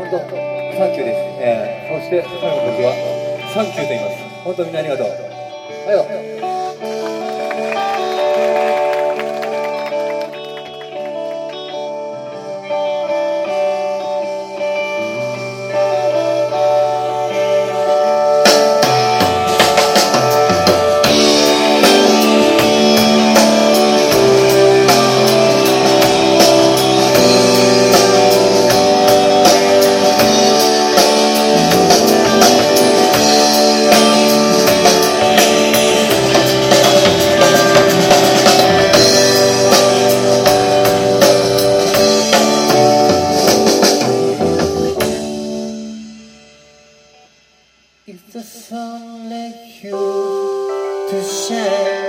本当サンキューです。そして最後の曲はサンキューと言います。本当みんなありがとう。はいよ。 If the sun let you to shine,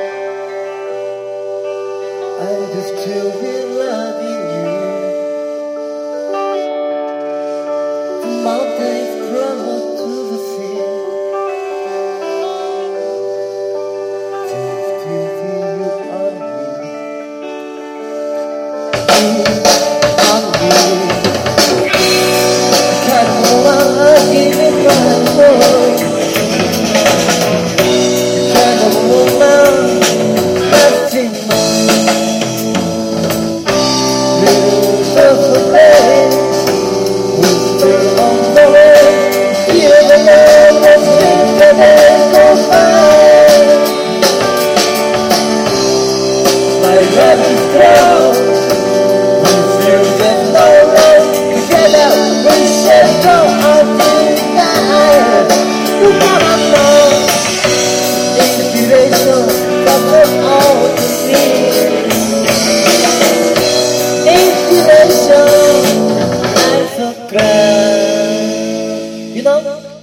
I'd still be loving you. The mountains crumble to the sea. Just to feel you on me. Can't hold on, I'll give it my soul. You know?